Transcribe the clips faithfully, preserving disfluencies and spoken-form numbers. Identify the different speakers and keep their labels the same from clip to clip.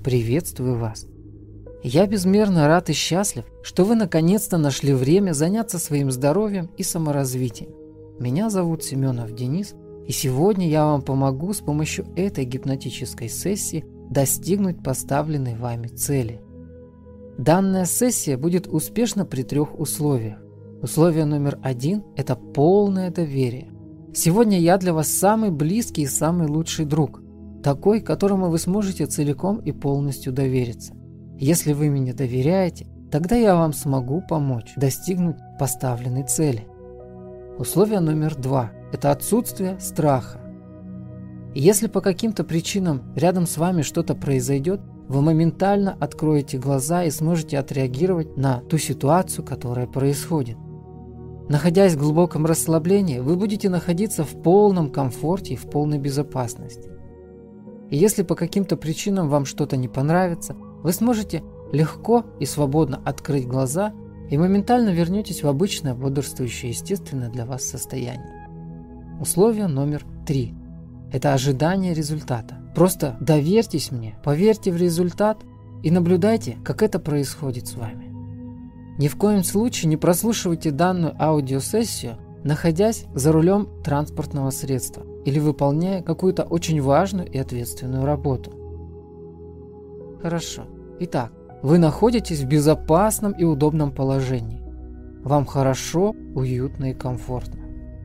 Speaker 1: Приветствую вас! Я безмерно рад и счастлив, что вы наконец-то нашли время заняться своим здоровьем и саморазвитием. Меня зовут Семенов Денис, и сегодня я вам помогу с помощью этой гипнотической сессии достигнуть поставленной вами цели. Данная сессия будет успешна при трех условиях. Условие номер один – это полное доверие. Сегодня я для вас самый близкий и самый лучший друг, такой, которому вы сможете целиком и полностью довериться. Если вы мне доверяете, тогда я вам смогу помочь достигнуть поставленной цели. Условие номер два – это отсутствие страха. Если по каким-то причинам рядом с вами что-то произойдет, вы моментально откроете глаза и сможете отреагировать на ту ситуацию, которая происходит. Находясь в глубоком расслаблении, вы будете находиться в полном комфорте и в полной безопасности. И если по каким-то причинам вам что-то не понравится, вы сможете легко и свободно открыть глаза и моментально вернетесь в обычное бодрствующее естественное для вас состояние. Условие номер три – это ожидание результата. Просто доверьтесь мне, поверьте в результат и наблюдайте, как это происходит с вами. Ни в коем случае не прослушивайте данную аудиосессию, находясь за рулем транспортного средства или выполняя какую-то очень важную и ответственную работу. Хорошо. Итак, вы находитесь в безопасном и удобном положении. Вам хорошо, уютно и комфортно.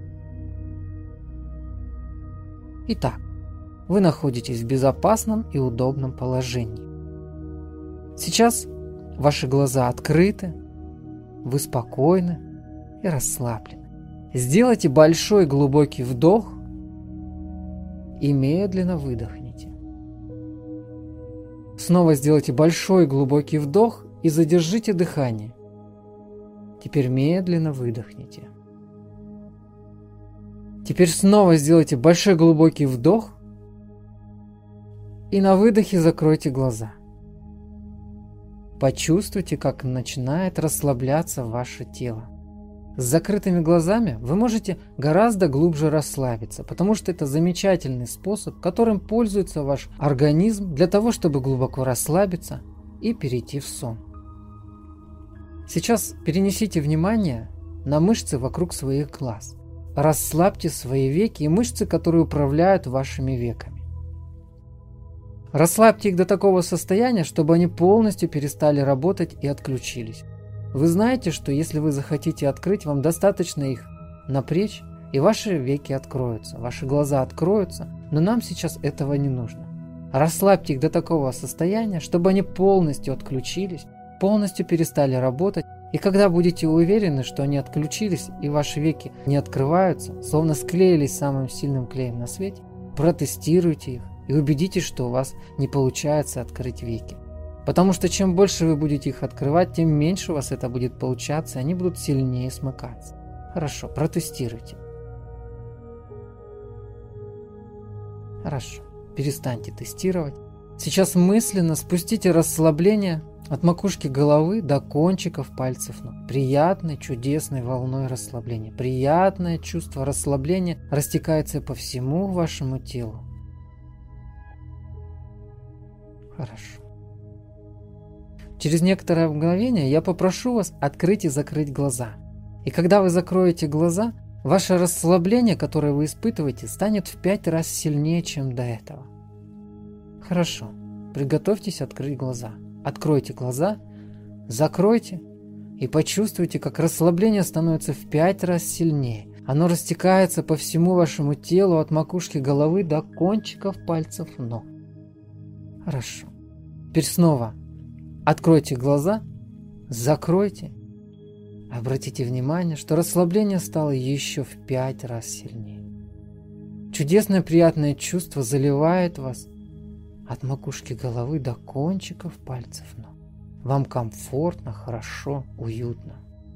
Speaker 1: Итак, вы находитесь в безопасном и удобном положении. Сейчас ваши глаза открыты, вы спокойны и расслаблены. Сделайте большой глубокий вдох и медленно выдохните. Снова сделайте большой глубокий вдох и задержите дыхание. Теперь медленно выдохните. Теперь снова сделайте большой глубокий вдох и на выдохе закройте глаза. Почувствуйте, как начинает расслабляться ваше тело. С закрытыми глазами вы можете гораздо глубже расслабиться, потому что это замечательный способ, которым пользуется ваш организм для того, чтобы глубоко расслабиться и перейти в сон. Сейчас перенесите внимание на мышцы вокруг своих глаз. Расслабьте свои веки и мышцы, которые управляют вашими веками. Расслабьте их до такого состояния, чтобы они полностью перестали работать и отключились. Вы знаете, что если вы захотите открыть, вам достаточно их напрячь, и ваши веки откроются, ваши глаза откроются, но нам сейчас этого не нужно. Расслабьте их до такого состояния, чтобы они полностью отключились, полностью перестали работать, и когда будете уверены, что они отключились и ваши веки не открываются, словно склеились самым сильным клеем на свете, протестируйте их и убедитесь, что у вас не получается открыть веки. Потому что чем больше вы будете их открывать, тем меньше у вас это будет получаться, и они будут сильнее смыкаться. Хорошо, протестируйте. Хорошо, перестаньте тестировать. Сейчас мысленно спустите расслабление от макушки головы до кончиков пальцев ног. Приятной, чудесной волной расслабления. Приятное чувство расслабления растекается по всему вашему телу. Хорошо. Через некоторое мгновение я попрошу вас открыть и закрыть глаза. И когда вы закроете глаза, ваше расслабление, которое вы испытываете, станет в пять раз сильнее, чем до этого. Хорошо. Приготовьтесь открыть глаза. Откройте глаза, закройте и почувствуйте, как расслабление становится в пять раз сильнее. Оно растекается по всему вашему телу от макушки головы до кончиков пальцев ног. Хорошо. Теперь снова откройте глаза, закройте. Обратите внимание, что расслабление стало еще в пять раз сильнее. Чудесное приятное чувство заливает вас от макушки головы до кончиков пальцев ног. Вам комфортно, хорошо, уютно.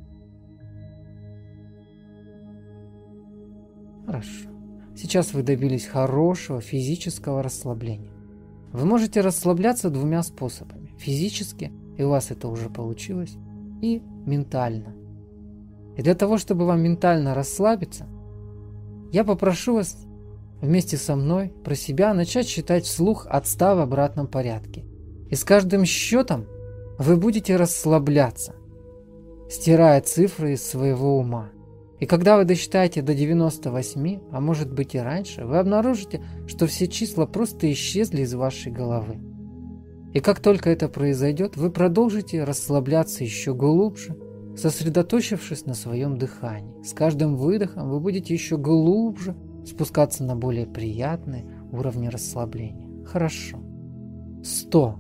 Speaker 1: Хорошо. Сейчас вы добились хорошего физического расслабления. Вы можете расслабляться двумя способами. Физически, и у вас это уже получилось, и ментально. И для того, чтобы вам ментально расслабиться, я попрошу вас вместе со мной про себя начать считать вслух от ста в обратном порядке. И с каждым счетом вы будете расслабляться, стирая цифры из своего ума. И когда вы досчитаете до девяноста восьми, а может быть и раньше, вы обнаружите, что все числа просто исчезли из вашей головы. И как только это произойдет, вы продолжите расслабляться еще глубже, сосредоточившись на своем дыхании. С каждым выдохом вы будете еще глубже спускаться на более приятные уровни расслабления. Хорошо. сто.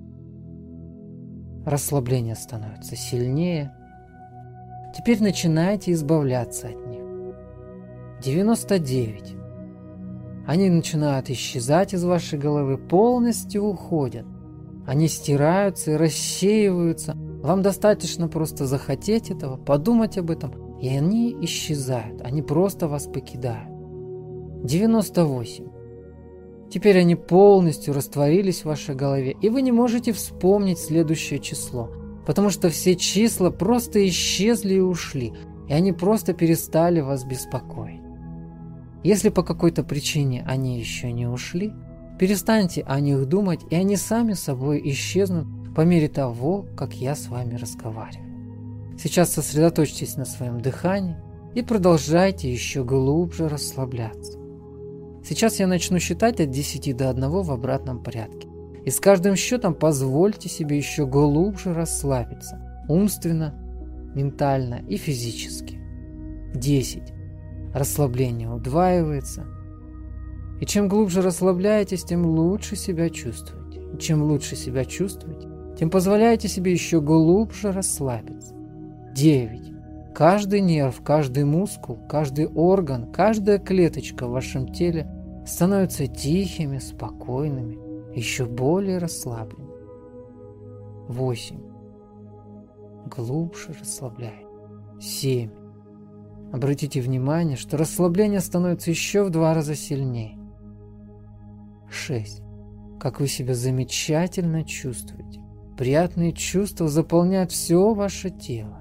Speaker 1: Расслабление становится сильнее. Теперь начинайте избавляться от них. девяносто девять. Они начинают исчезать из вашей головы, полностью уходят. Они стираются и рассеиваются. Вам достаточно просто захотеть этого, подумать об этом, и они исчезают. Они просто вас покидают. девяносто восемь. Теперь они полностью растворились в вашей голове, и вы не можете вспомнить следующее число, потому что все числа просто исчезли и ушли, и они просто перестали вас беспокоить. Если по какой-то причине они еще не ушли, перестаньте о них думать, и они сами собой исчезнут по мере того, как я с вами разговариваю. Сейчас сосредоточьтесь на своем дыхании и продолжайте еще глубже расслабляться. Сейчас я начну считать от десяти до одного в обратном порядке. И с каждым счетом позвольте себе еще глубже расслабиться, умственно, ментально и физически. десять. Расслабление удваивается. И чем глубже расслабляетесь, тем лучше себя чувствуете. И чем лучше себя чувствуете, тем позволяете себе еще глубже расслабиться. девять. Каждый нерв, каждый мускул, каждый орган, каждая клеточка в вашем теле становятся тихими, спокойными, еще более расслабленными. восемь. Глубже расслабляйтесь. семь. Обратите внимание, что расслабление становится еще в два раза сильнее. шесть. Как вы себя замечательно чувствуете. Приятные чувства заполняют все ваше тело.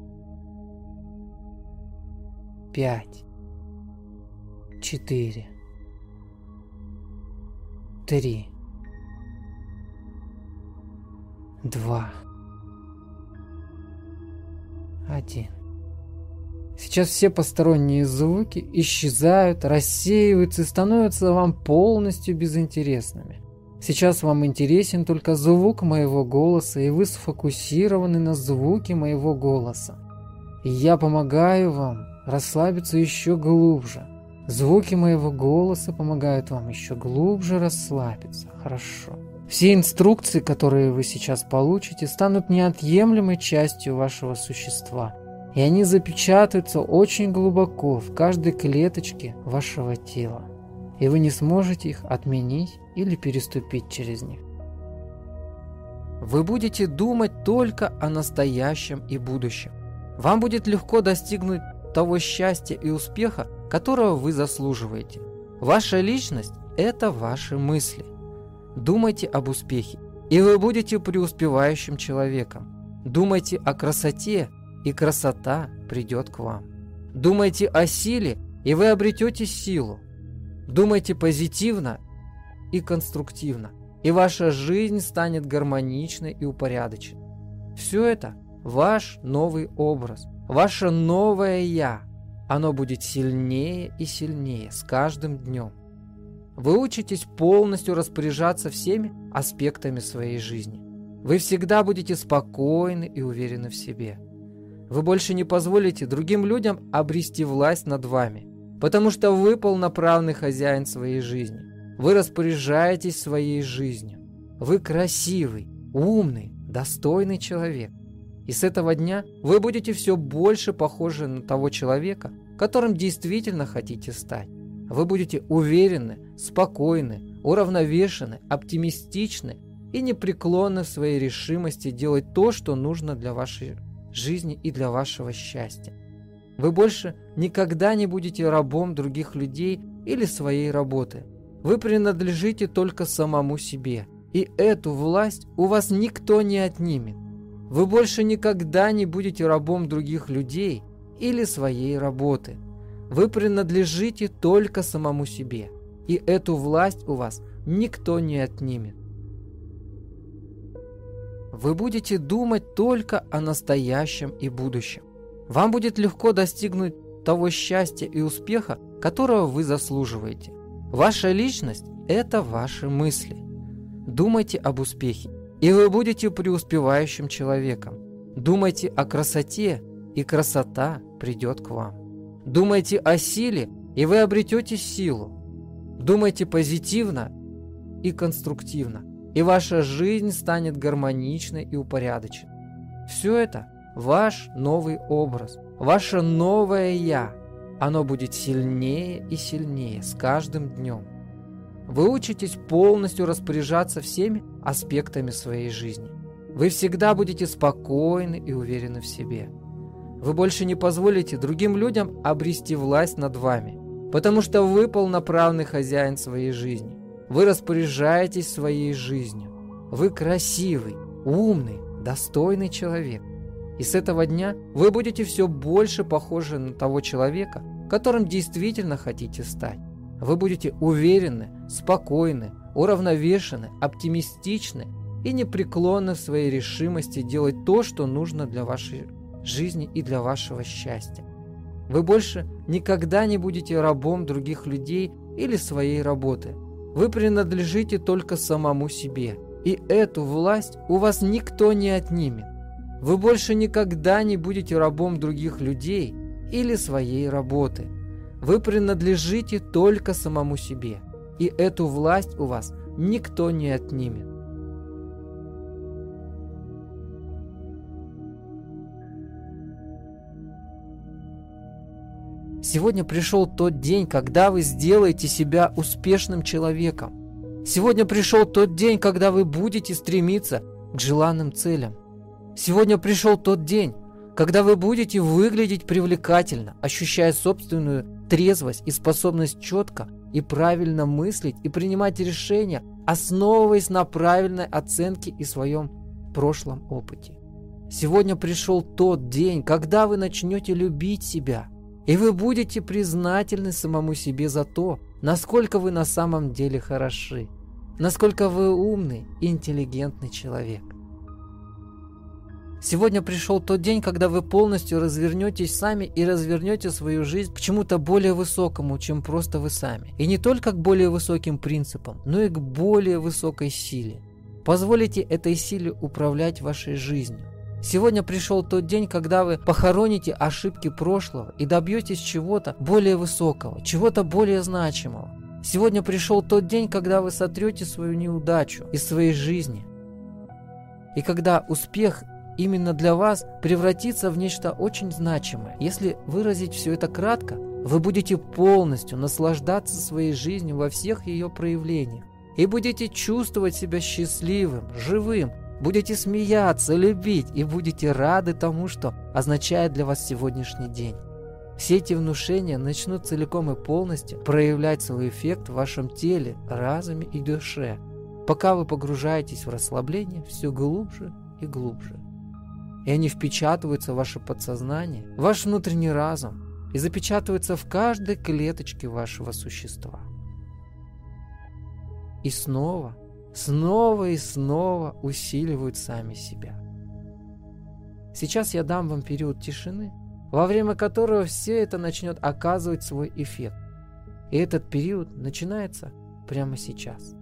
Speaker 1: пять. четыре. три. два. один. Сейчас все посторонние звуки исчезают, рассеиваются и становятся вам полностью безинтересными. Сейчас вам интересен только звук моего голоса, и вы сфокусированы на звуке моего голоса. И я помогаю вам расслабиться еще глубже. Звуки моего голоса помогают вам еще глубже расслабиться. Хорошо. Все инструкции, которые вы сейчас получите, станут неотъемлемой частью вашего существа. И они запечатаются очень глубоко в каждой клеточке вашего тела. И вы не сможете их отменить или переступить через них. Вы будете думать только о настоящем и будущем. Вам будет легко достигнуть того счастья и успеха, которого вы заслуживаете. Ваша личность – это ваши мысли. Думайте об успехе, и вы будете преуспевающим человеком. Думайте о красоте, и красота придет к вам. Думайте о силе, и вы обретете силу. Думайте позитивно и конструктивно, и ваша жизнь станет гармоничной и упорядоченной. Все это ваш новый образ, ваше новое «Я». Оно будет сильнее и сильнее с каждым днем. Вы учитесь полностью распоряжаться всеми аспектами своей жизни. Вы всегда будете спокойны и уверены в себе. Вы больше не позволите другим людям обрести власть над вами, потому что вы полноправный хозяин своей жизни. Вы распоряжаетесь своей жизнью. Вы красивый, умный, достойный человек. И с этого дня вы будете все больше похожи на того человека, которым действительно хотите стать. Вы будете уверены, спокойны, уравновешены, оптимистичны и непреклонны в своей решимости делать то, что нужно для вашей жизни и для вашего счастья. Вы больше никогда не будете рабом других людей или своей работы. Вы принадлежите только самому себе, и эту власть у вас никто не отнимет. Вы больше никогда не будете рабом других людей или своей работы. Вы принадлежите только самому себе, и эту власть у вас никто не отнимет. вы будете думать только о настоящем и будущем. Вам будет легко достигнуть того счастья и успеха, которого вы заслуживаете. Ваша личность – это ваши мысли. Думайте об успехе, и вы будете преуспевающим человеком. Думайте о красоте, и красота придет к вам. Думайте о силе, и вы обретете силу. Думайте позитивно и конструктивно, и ваша жизнь станет гармоничной и упорядоченной. Все это ваш новый образ, ваше новое «я». Оно будет сильнее и сильнее с каждым днем. Вы учитесь полностью распоряжаться всеми аспектами своей жизни. Вы всегда будете спокойны и уверены в себе. Вы больше не позволите другим людям обрести власть над вами, потому что вы полноправный хозяин своей жизни. Вы распоряжаетесь своей жизнью. Вы красивый, умный, достойный человек. И с этого дня вы будете все больше похожи на того человека, которым действительно хотите стать. Вы будете уверены, спокойны, уравновешены, оптимистичны и непреклонны в своей решимости делать то, что нужно для вашей жизни и для вашего счастья. Вы больше никогда не будете рабом других людей или своей работы. Вы принадлежите только самому себе, и эту власть у вас никто не отнимет. Вы больше никогда не будете рабом других людей или своей работы. Вы принадлежите только самому себе, и эту власть у вас никто не отнимет. Сегодня пришел тот день, когда вы сделаете себя успешным человеком. Сегодня пришел тот день, когда вы будете стремиться к желанным целям. Сегодня пришел тот день, когда вы будете выглядеть привлекательно, ощущая собственную трезвость и способность четко и правильно мыслить и принимать решения, основываясь на правильной оценке и своем прошлом опыте. Сегодня пришел тот день, когда вы начнете любить себя, и вы будете признательны самому себе за то, насколько вы на самом деле хороши, насколько вы умный и интеллигентный человек. Сегодня пришел тот день, когда вы полностью развернетесь сами и развернете свою жизнь к чему-то более высокому, чем просто вы сами. И не только к более высоким принципам, но и к более высокой силе. Позволите этой силе управлять вашей жизнью. Сегодня пришел тот день, когда вы похороните ошибки прошлого и добьетесь чего-то более высокого, чего-то более значимого. Сегодня пришел тот день, когда вы сотрете свою неудачу из своей жизни. И когда успех именно для вас превратится в нечто очень значимое. Если выразить все это кратко, вы будете полностью наслаждаться своей жизнью во всех ее проявлениях и будете чувствовать себя счастливым, живым, будете смеяться, любить и будете рады тому, что означает для вас сегодняшний день. Все эти внушения начнут целиком и полностью проявлять свой эффект в вашем теле, разуме и душе, пока вы погружаетесь в расслабление все глубже и глубже. И они впечатываются в ваше подсознание, в ваш внутренний разум и запечатываются в каждой клеточке вашего существа. И снова, снова и снова усиливают сами себя. Сейчас я дам вам период тишины, во время которого все это начнет оказывать свой эффект. И этот период начинается прямо сейчас.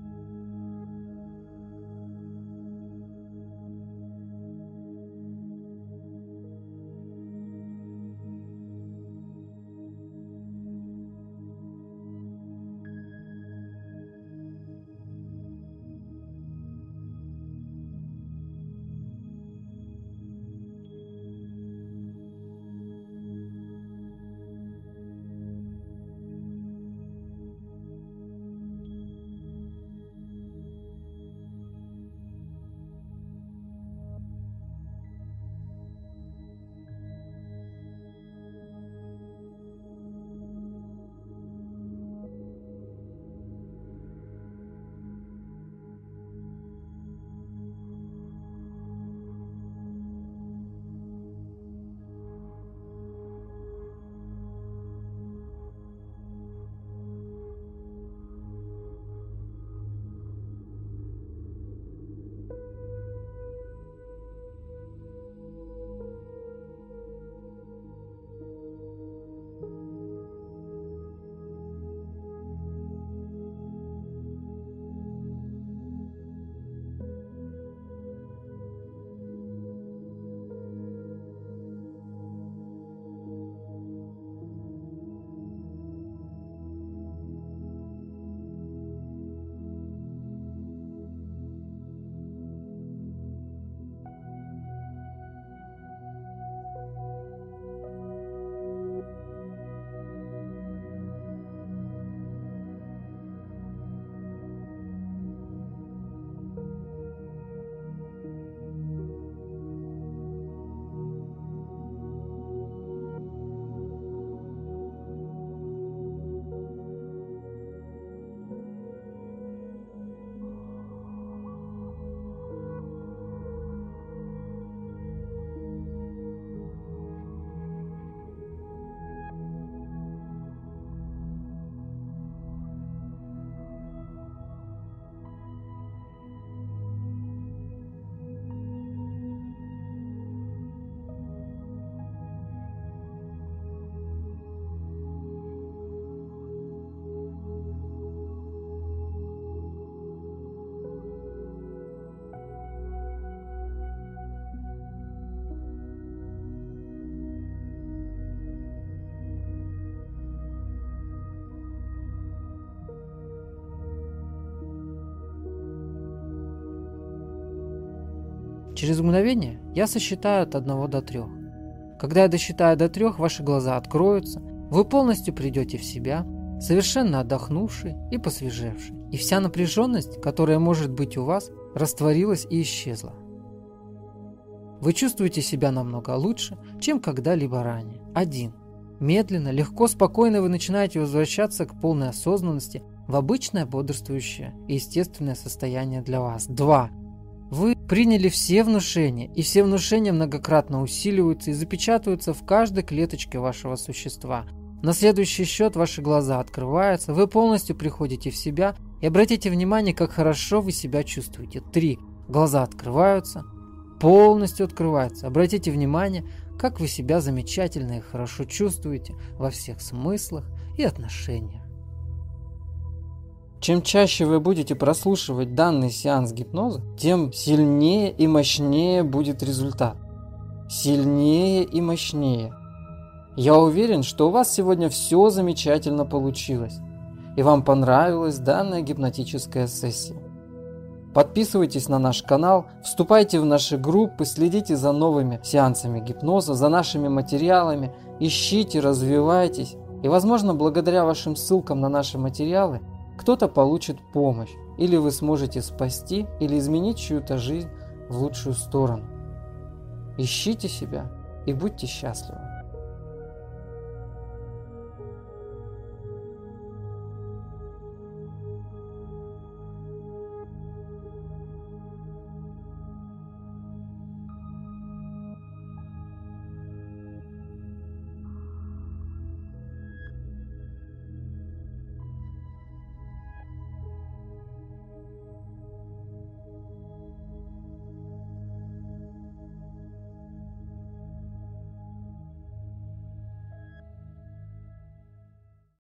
Speaker 1: Через мгновение я сосчитаю от одного до трех. Когда я досчитаю до трех, ваши глаза откроются, вы полностью придете в себя, совершенно отдохнувший и посвежевший. И вся напряженность, которая может быть у вас, растворилась и исчезла. Вы чувствуете себя намного лучше, чем когда-либо ранее. Один. Медленно, легко, спокойно вы начинаете возвращаться к полной осознанности в обычное бодрствующее и естественное состояние для вас. Два. Вы приняли все внушения, и все внушения многократно усиливаются и запечатываются в каждой клеточке вашего существа. На следующий счет ваши глаза открываются, вы полностью приходите в себя и обратите внимание, как хорошо вы себя чувствуете. Три. Глаза открываются, полностью открываются. Обратите внимание, как вы себя замечательно и хорошо чувствуете во всех смыслах и отношениях. Чем чаще вы будете прослушивать данный сеанс гипноза, тем сильнее и мощнее будет результат. Сильнее и мощнее. Я уверен, что у вас сегодня все замечательно получилось, и вам понравилась данная гипнотическая сессия. Подписывайтесь на наш канал, вступайте в наши группы, следите за новыми сеансами гипноза, за нашими материалами, ищите, развивайтесь, и, возможно, благодаря вашим ссылкам на наши материалы, кто-то получит помощь, или вы сможете спасти или изменить чью-то жизнь в лучшую сторону. Ищите себя и будьте счастливы.